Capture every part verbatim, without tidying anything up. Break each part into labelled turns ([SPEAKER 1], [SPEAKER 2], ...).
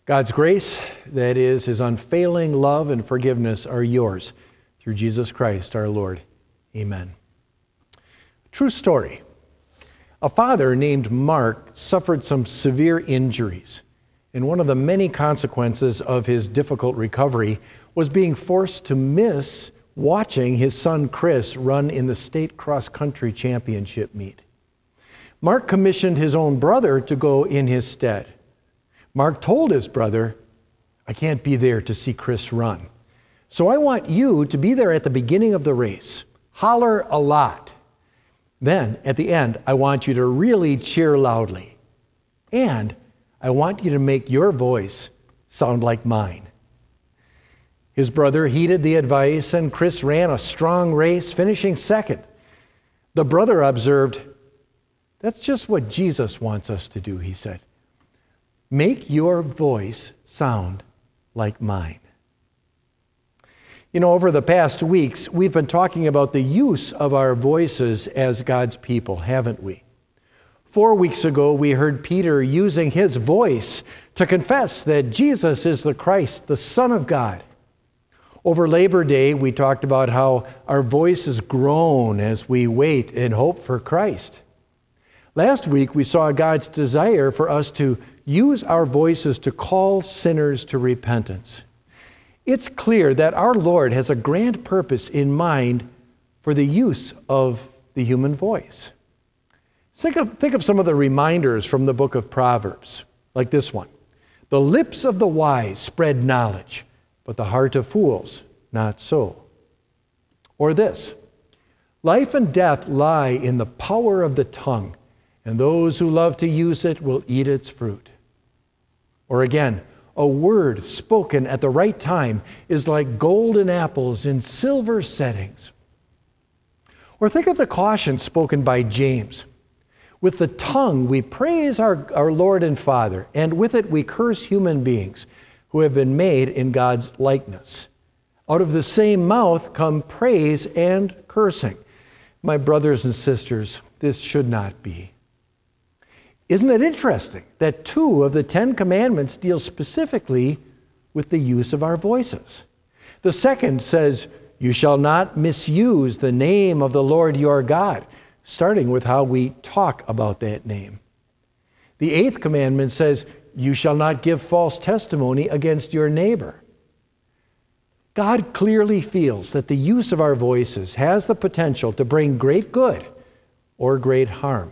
[SPEAKER 1] God's grace, that is, his unfailing love and forgiveness, are yours through Jesus Christ our Lord. Amen. True story. A father named Mark suffered some severe injuries, and one of the many consequences of his difficult recovery was being forced to miss watching his son Chris run in the state cross-country championship meet. Mark commissioned his own brother to go in his stead. Mark told his brother, "I can't be there to see Chris run, so I want you to be there at the beginning of the race. Holler a lot. Then, at the end, I want you to really cheer loudly. And I want you to make your voice sound like mine." His brother heeded the advice, and Chris ran a strong race, finishing second. The brother observed, "That's just what Jesus wants us to do," he said. "Make your voice sound like mine." You know, over the past weeks, we've been talking about the use of our voices as God's people, haven't we? Four weeks ago, we heard Peter using his voice to confess that Jesus is the Christ, the Son of God. Over Labor Day, we talked about how our voices groan as we wait and hope for Christ. Last week, we saw God's desire for us to use our voices to call sinners to repentance. It's clear that our Lord has a grand purpose in mind for the use of the human voice. Think of, think of some of the reminders from the book of Proverbs, like this one. "The lips of the wise spread knowledge, but the heart of fools, not so." Or this, "Life and death lie in the power of the tongue, and those who love to use it will eat its fruit." Or again, "A word spoken at the right time is like golden apples in silver settings." Or think of the caution spoken by James. "With the tongue we praise our, our Lord and Father, and with it we curse human beings who have been made in God's likeness. Out of the same mouth come praise and cursing." My brothers and sisters, this should not be. Isn't it interesting that two of the Ten Commandments deal specifically with the use of our voices? The second says, "You shall not misuse the name of the Lord your God," starting with how we talk about that name. The eighth commandment says, "You shall not give false testimony against your neighbor." God clearly feels that the use of our voices has the potential to bring great good or great harm.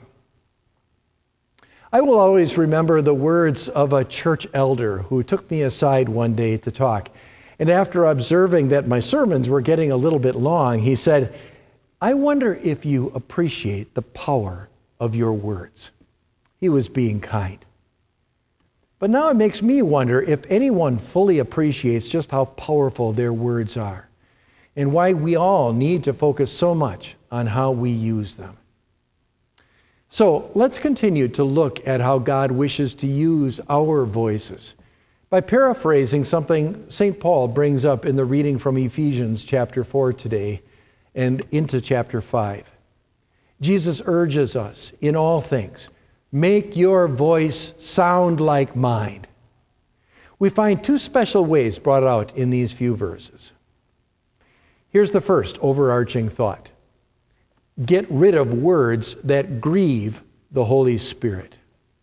[SPEAKER 1] I will always remember the words of a church elder who took me aside one day to talk. And after observing that my sermons were getting a little bit long, he said, "I wonder if you appreciate the power of your words." He was being kind. But now it makes me wonder if anyone fully appreciates just how powerful their words are, and why we all need to focus so much on how we use them. So let's continue to look at how God wishes to use our voices by paraphrasing something Saint Paul brings up in the reading from Ephesians chapter four today and into chapter five. Jesus urges us in all things, "Make your voice sound like mine." We find two special ways brought out in these few verses. Here's the first overarching thought. Get rid of words that grieve the Holy Spirit.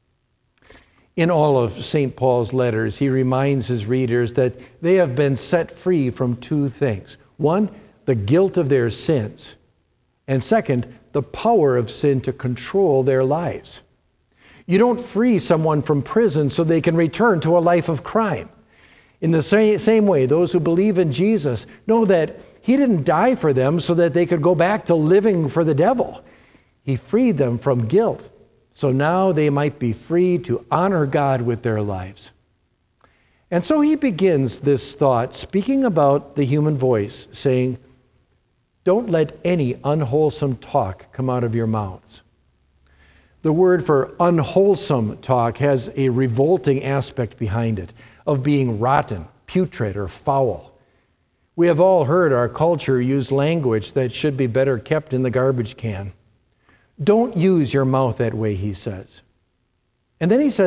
[SPEAKER 1] In all of Saint Paul's letters, he reminds his readers that they have been set free from two things. One, the guilt of their sins. And second, the power of sin to control their lives. You don't free someone from prison so they can return to a life of crime. In the same, same way, those who believe in Jesus know that he didn't die for them so that they could go back to living for the devil. He freed them from guilt, so now they might be free to honor God with their lives. And so he begins this thought speaking about the human voice, saying, "Don't let any unwholesome talk come out of your mouths." The word for unwholesome talk has a revolting aspect behind it, of being rotten, putrid, or foul. We have all heard our culture use language that should be better kept in the garbage can. Don't use your mouth that way, he says. And then he says,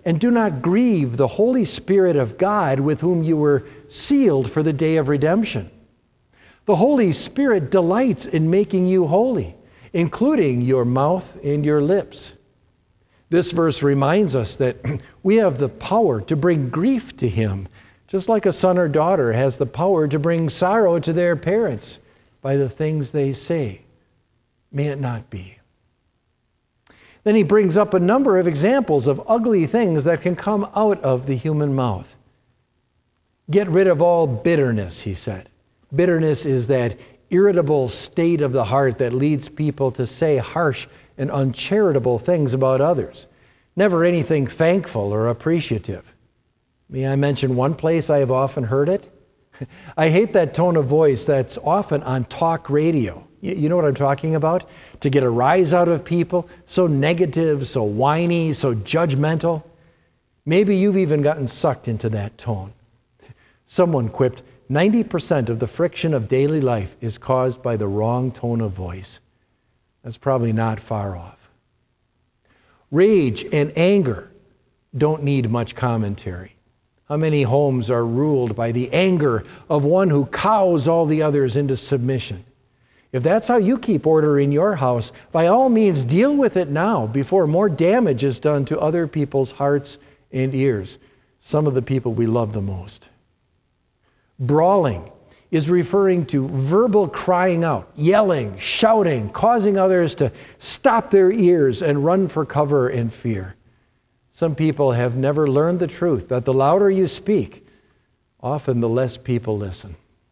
[SPEAKER 1] and do not grieve the Holy Spirit of God with whom you were sealed for the day of redemption. The Holy Spirit delights in making you holy, including your mouth and your lips. This verse reminds us that we have the power to bring grief to Him, just like a son or daughter has the power to bring sorrow to their parents by the things they say. May it not be. Then he brings up a number of examples of ugly things that can come out of the human mouth. Get rid of all bitterness, he said. Bitterness is that irritable state of the heart that leads people to say harsh and uncharitable things about others. Never anything thankful or appreciative. May I mention one place I have often heard it? I hate that tone of voice that's often on talk radio. You know what I'm talking about? To get a rise out of people, so negative, so whiny, so judgmental. Maybe you've even gotten sucked into that tone. Someone quipped, ninety percent of the friction of daily life is caused by the wrong tone of voice. That's probably not far off. Rage and anger don't need much commentary. How many homes are ruled by the anger of one who cows all the others into submission? If that's how you keep order in your house, by all means deal with it now before more damage is done to other people's hearts and ears, some of the people we love the most. Brawling is referring to verbal crying out, yelling, shouting, causing others to stop their ears and run for cover in fear. Some people have never learned the truth that the louder you speak, often the less people listen.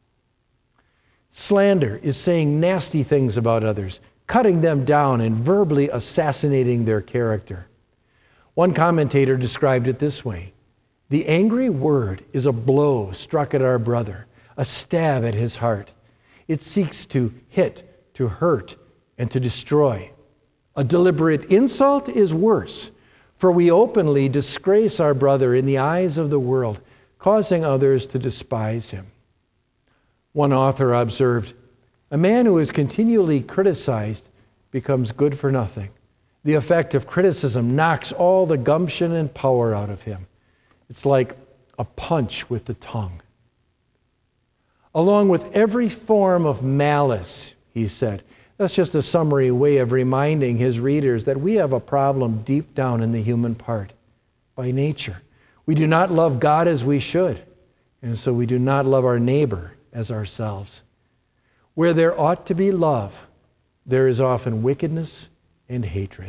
[SPEAKER 1] Slander is saying nasty things about others, cutting them down and verbally assassinating their character. One commentator described it this way: the angry word is a blow struck at our brother, a stab at his heart. It seeks to hit, to hurt, and to destroy. A deliberate insult is worse, for we openly disgrace our brother in the eyes of the world, causing others to despise him. One author observed, a man who is continually criticized becomes good for nothing. The effect of criticism knocks all the gumption and power out of him. It's like a punch with the tongue. Along with every form of malice, he said. That's just a summary way of reminding his readers that we have a problem deep down in the human part by nature. We do not love God as we should, and so we do not love our neighbor as ourselves. Where there ought to be love, there is often wickedness and hatred.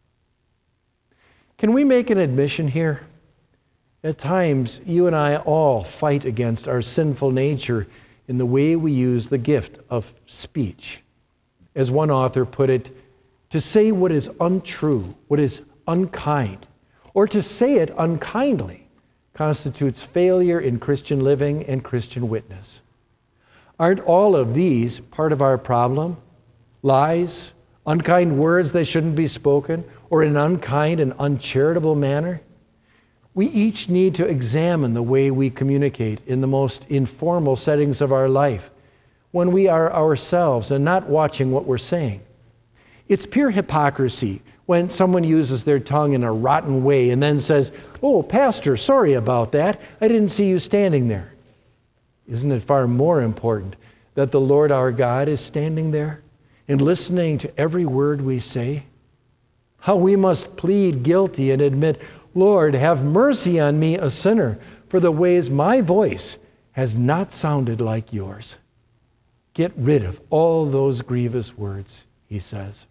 [SPEAKER 1] Can we make an admission here? At times, you and I all fight against our sinful nature in the way we use the gift of speech. As one author put it, to say what is untrue, what is unkind, or to say it unkindly constitutes failure in Christian living and Christian witness. Aren't all of these part of our problem? Lies, unkind words that shouldn't be spoken, or in an unkind and uncharitable manner? We each need to examine the way we communicate in the most informal settings of our life, when we are ourselves and not watching what we're saying. It's pure hypocrisy when someone uses their tongue in a rotten way and then says, "Oh, Pastor, sorry about that. I didn't see you standing there." Isn't it far more important that the Lord our God is standing there and listening to every word we say? How we must plead guilty and admit, "Lord, have mercy on me, a sinner, for the ways my voice has not sounded like yours." Get rid of all those grievous words, he says.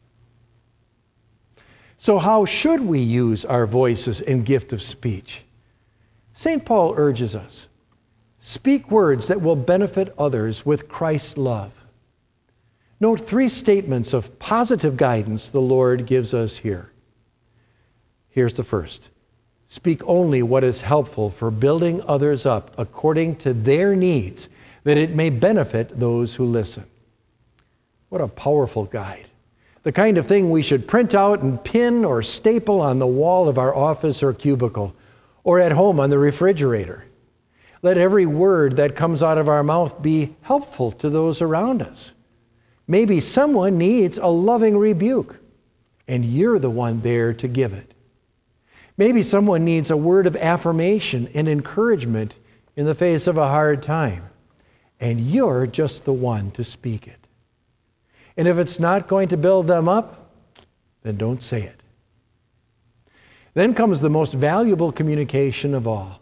[SPEAKER 1] So how should we use our voices and gift of speech? Saint Paul urges us, speak words that will benefit others with Christ's love. Note three statements of positive guidance the Lord gives us here. Here's the first. Speak only what is helpful for building others up according to their needs, that it may benefit those who listen. What a powerful guide. The kind of thing we should print out and pin or staple on the wall of our office or cubicle, or at home on the refrigerator. Let every word that comes out of our mouth be helpful to those around us. Maybe someone needs a loving rebuke, and you're the one there to give it. Maybe someone needs a word of affirmation and encouragement in the face of a hard time, and you're just the one to speak it. And if it's not going to build them up, then don't say it. Then comes the most valuable communication of all.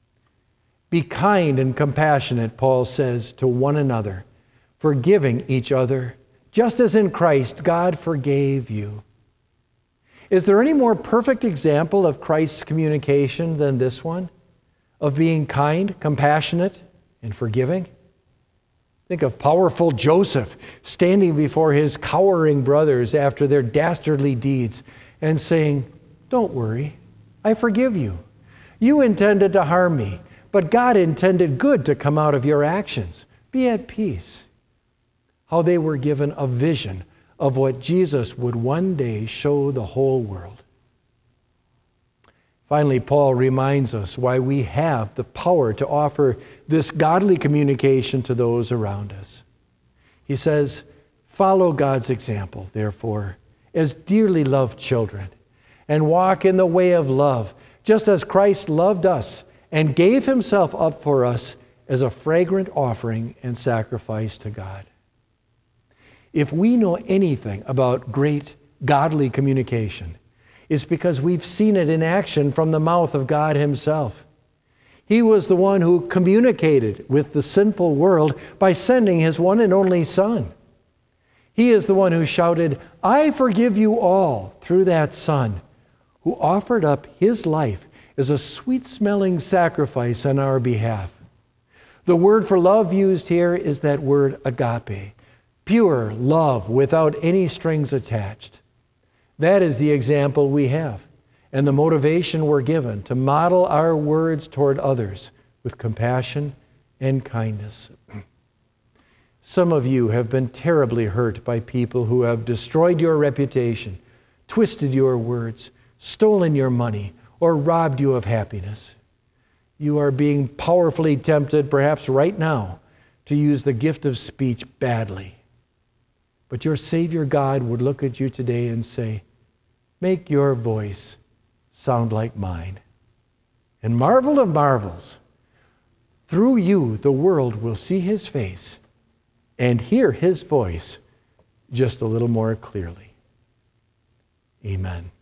[SPEAKER 1] Be kind and compassionate, Paul says, to one another, forgiving each other, just as in Christ God forgave you. Is there any more perfect example of Christ's communication than this one? Of being kind, compassionate, and forgiving? Think of powerful Joseph standing before his cowering brothers after their dastardly deeds and saying, "Don't worry, I forgive you. You intended to harm me, but God intended good to come out of your actions. Be at peace." How they were given a vision of what Jesus would one day show the whole world. Finally, Paul reminds us why we have the power to offer this godly communication to those around us. He says, "Follow God's example, therefore, as dearly loved children, and walk in the way of love, just as Christ loved us and gave himself up for us as a fragrant offering and sacrifice to God." If we know anything about great godly communication, it's because we've seen it in action from the mouth of God himself. He was the one who communicated with the sinful world by sending his one and only Son. He is the one who shouted, "I forgive you all," through that Son, who offered up his life as a sweet-smelling sacrifice on our behalf. The word for love used here is that word agape, pure love without any strings attached. That is the example we have and the motivation we're given to model our words toward others with compassion and kindness. Some of you have been terribly hurt by people who have destroyed your reputation, twisted your words, stolen your money, or robbed you of happiness. You are being powerfully tempted, perhaps right now, to use the gift of speech badly. But your Savior God would look at you today and say, "Make your voice sound like mine." And marvel of marvels, through you the world will see his face and hear his voice just a little more clearly. Amen.